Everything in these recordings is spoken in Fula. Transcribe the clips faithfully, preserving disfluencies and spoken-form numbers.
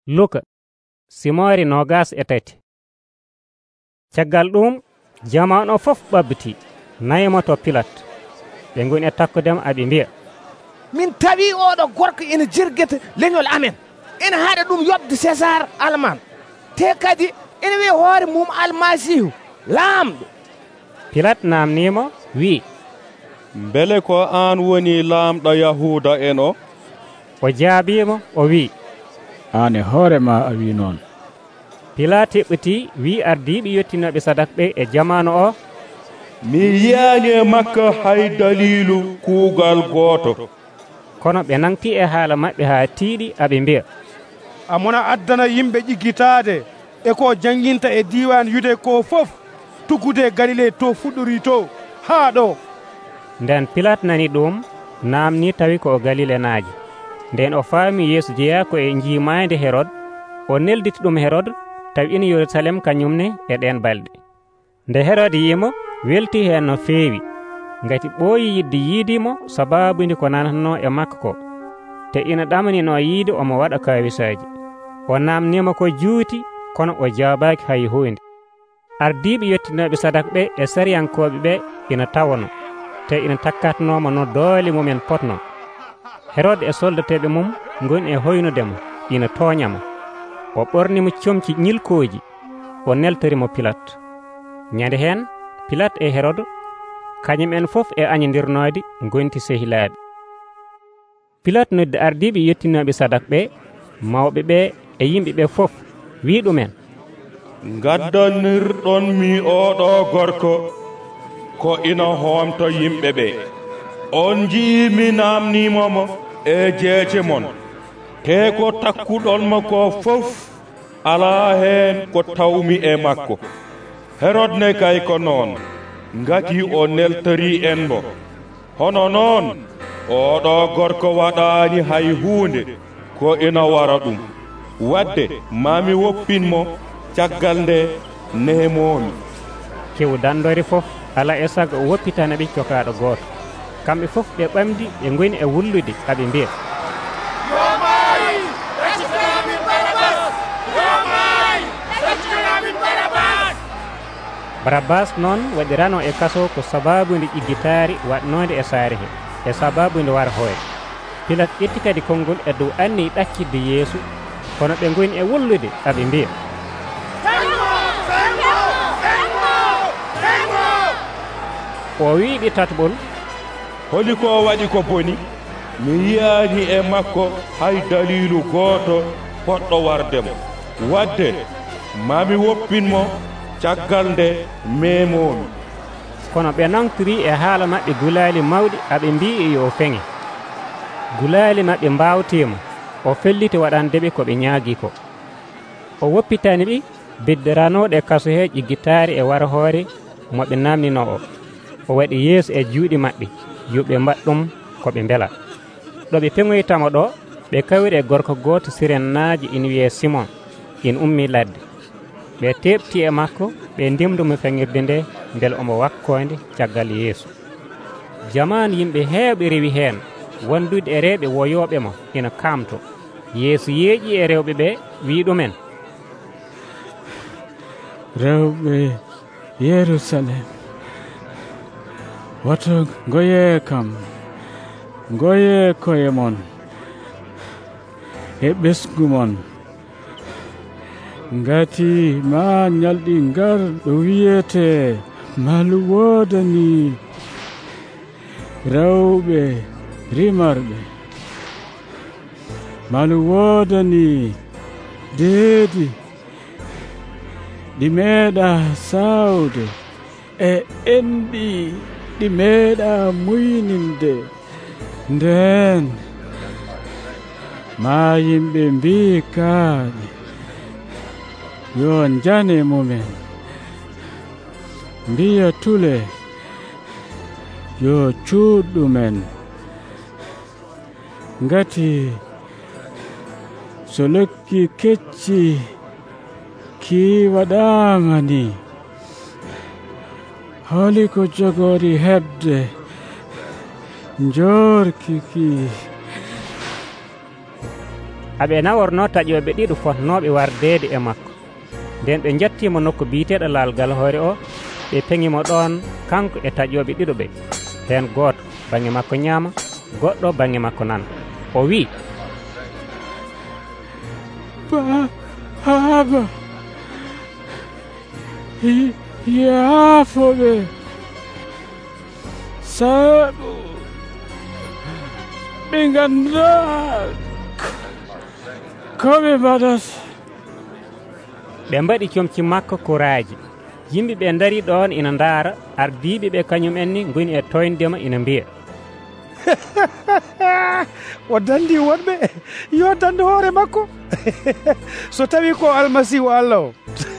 Luka simori nogas e tati. Caggal ɗum jamanu fof ɓabbiti nayimo to Pilate ɓe ngoni e takkudem aɓe mbiya min tawi oɗo gorko ina jirguete leñol amen ina haɗa ɗum yobde César alman te kadi ina wi hoore mum almasihu laamɗo. Pilate namnimo wi beele ko an woni laamɗo Yahuda en o? O jaabimo o wi an e hoore ma a wi noon. Pilate heɓɓiti wi ardiɓe yettinoɓe sadaka ɓe e jamanu o mi yiyani e makko hay dalilu kuugal goto. Kono ɓe nangti e haala maɓɓe ha tiiɗi aɓe mbiya amona addana yimɓe ƴiggitade e ko janginta e diwan yude ko fof tuggude Galile to fuɗɗori to haa ɗo. Nden Pilate nani ɗum namni tawi ko o Galile naaji. Nden o faami Yeesu jeeya ko e jiimayde Herod o nelditi ɗum Herod tawi ina Yerusalem kañumne e ɗen balɗe. Nde Herod yimo welti hen no feewi ngati ɓooyi yidde yiidimo sababude ko nanatno e makko ko te ina ɗamanino yiide omo waɗa kawisaji. O namnima ko juuti kono o jaabaki hay hunde. Ardiɓe yettinoɓe sadaka ɓe e sariyankoɓe ɓe ina tawano te ina takkatnoma no doole mumen potno. Herod e soldateɓe mum goni e hoynudemo ina tooñamo. O ɓornimo comci ñilkoji o neltorimo Pilate. Ñande hen Pilate e Herod kañumen fof e añodirnode gonti sehilaaɓe. Pilate noddi ardiɓe yettinoɓe sadaka ɓe mawɓe ɓe e yimɓeɓe fof wi ɗumen gaddanirɗon mi oɗo gorko ko ina homto yimɓe ɓe. On jii mi namnimomo e jeece mon te ko takkuɗonmo ko fof ala hen ko tawmi e makko. Herod ne kay ko noon ngati o neltori en mo. Hono noon oɗo gorko waɗani hay hunde ko ina wara ɗum wadde mami woppinmo caggal nde nemomi. Kew dandori fof ala e sago o woppitana ɓe cokaɗo goto. Kamɓe fof ɓe ɓamdi ɓe goni e wullude aɓe mbiya Barabbas noon waɗirano e kaso ko sababude ƴiggitari waɗnode e saare he e sababude war hoore. Pilate ƴetti kadi konngol e dow anni ɗakkidde Yeesu kono ɓe goni e wullude aɓe mbiya o wiiɓe tatɓol holi ko waɗi ko boni mi yiyani e makko hay dalilu goto poɗɗo wardemo wadde mami woppinmo caggal nde memomi. Kono ɓe nangtori e haala maɓɓe gulaali mawɗi aɓe mbi yo feŋe. Gulaali maɓɓe mbawtimo o felliti waɗandeɓe ko ɓe ñaagui ko. O woppitani ɓe bedderanoɗe kaso he ƴiggitari e wara hoore moɓe namnino o. O waɗi yeeso e juuɗe maɓɓe yoɓe mbaɗ ɗum ko ɓe mbela. ɗo ɓe peŋoytamo ɗo ɓe kawri e gorko goto sirennaji ina wiye Simon ina ummi ladde. ɓe teɓti e makko ɓe ndemdumo feŋirde nde beele omo wakkonde caggal Yeesu. Jamanu yimɓe heewɓe rewi hen wondude e rewɓe woyoɓe mo ina kamto. Yeesu yeeƴi e rewɓe ɓe wi ɗumen rewɓe Yerusalem woto goye kam goye koye mon e ɓesgu mon ngati ma ñalɗi ngar ɗo wiyete malu wodani rewɓe rimarɓe malu wodani deedi ɗi meeɗa sawde e enɗi ɗi meeɗa muyninde nden ma yimɓe mbi kaaɗe yo jane mumen mbiya tule yo cuuɗɗumen ngati so lekki kecci ki waɗama ni holi ko jogori hebde njorkiki. aɓe naworno taƴoɓe ɗiɗo fotnoɓe wardede e makko. nden ɓe jettimo nokku biiteɗo laalgal hoore o, ɓe peŋimo ɗon kanko e taƴoɓe ɗiɗo ɓe, hen gooto bange makko ñaama, goɗɗo bange makko nana. O wi, Baaba, yaafoɓe, sabu ɓe ganda koɓe mbaɗata. ɓe mbaɗi comci makko kuraaji. yimɓe ɓe dari ɗon ina ndaara, ardiɓe ɓe kañum en ni goni e toyndema ina mbiya, o dandi wonɓe yo dande hoore makko so tawi ko almasihu Allah o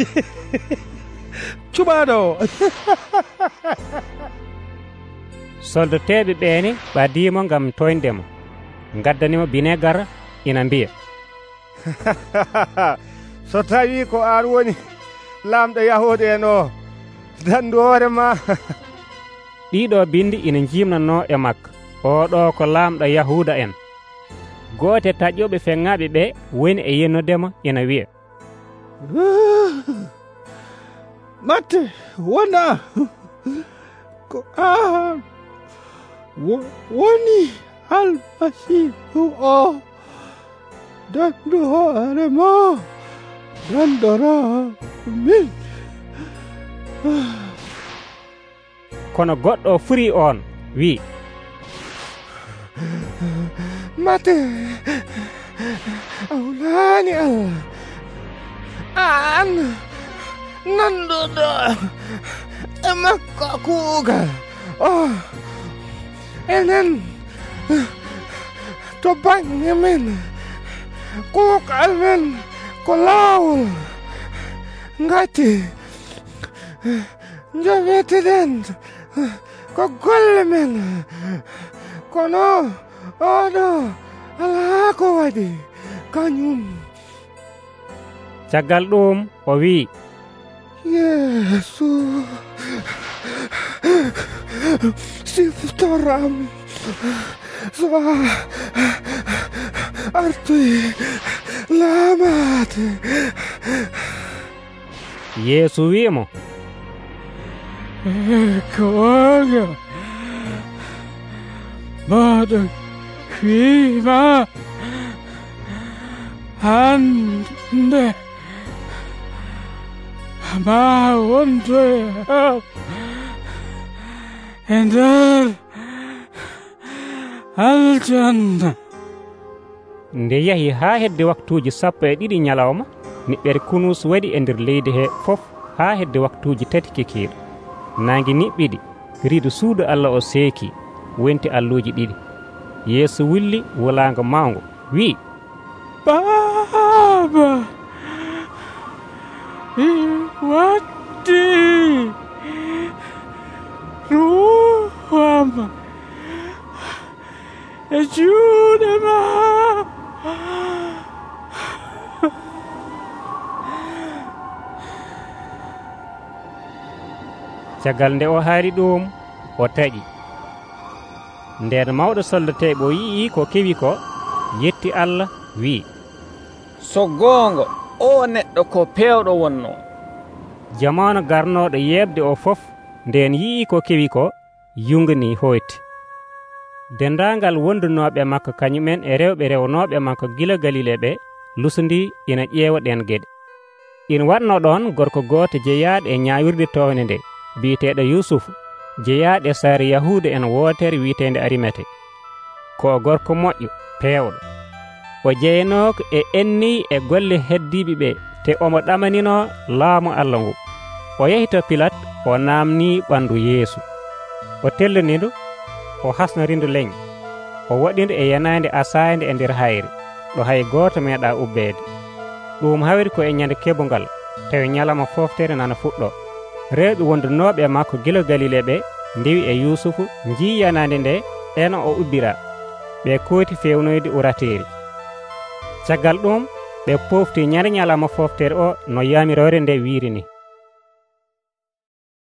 cuɓaɗo o. soldateɓe ɓeene ɓadimo gam toyndemo, gaddanimo binégar, ina mbiya, so tawi ko an woni lamɗo yahude en o, dandu hoore ma. ɗiɗo bindi ina jimnano e makko, oɗo ko lamɗo yahuda en. goote taƴoɓe feŋŋaɓe ɓe woni e yennudemo, ina wiya, matte wona ko an woni almasihu o, dandu hoore ma dandora min. kono goɗɗo furi on wi, mate awlani Allah, an nanduɗo e makko kuugal o, enen to bange men kuugal men ko laawol, ngati joweteden ko golle men, kono oɗo alaa ko waɗi kañum. caggal ɗum o wi, Yeesu siftoram so artoy laamate. yeesu wimo, koga maɗa wiima hande ma wondoya e nder aljanna. nde yahi ha hedde waktuji sappo e ɗiɗi ñalawma, niɓɓere kunus waɗi e nder leydi he fof ha hedde waktuji tati kekiɗo. nangi niɓɓiɗi, riidu suudu Allah o seeki, wonti alluji ɗiɗi. yeesu wulli wulago mawngo wi, Baaba, mi waddi ruham e juuɗe ma. caggal nde o haari ɗum o taƴi. nden mawɗo soldateɓe o yii ko kewi ko, yetti Allah wi, so goonga o neɗɗo ko pewɗo wonno. jamanu garnoɗo yebde o fof nden yii ko kewi ko, yungani hoyti. dendagal wondunoɓe makko kañumen e rewɓe rewnoɓe makko gila Galile ɓe lusndi ina ƴeewa ɗen gueɗe. ina watno ɗon gorko gooto jeeyaɗo e ñawirde towne nde, biyeteɗo Yusufu, jeeyaɗo e saare Yahuda en wootere witende Arimete, ko gorko moƴƴo pewɗo. o jeeynoko e enni e golle heddiɓe ɓe, te omo ɗamanino laamu Allah ngu. o yehi to Pilate, o namni ɓandu Yeesu. o tellanidu, o hasnorindu leñ, o waɗindu e yanade asayde e nder hayre, ɗo hay goto meeɗa ubbede. ɗum hawri ko e ñande kebugal, tawi ñalama foftere nana fuɗɗo. rewɓe wondunoɓe makko gila Galile ɓe ndewi e Yusufu, jii yanade nde eno o ubbira, ɓe kooti fewnoyde urateri. caggal ɗum ɓe pofti ñande ñalama foftere o no yamirore nde wiiri ni.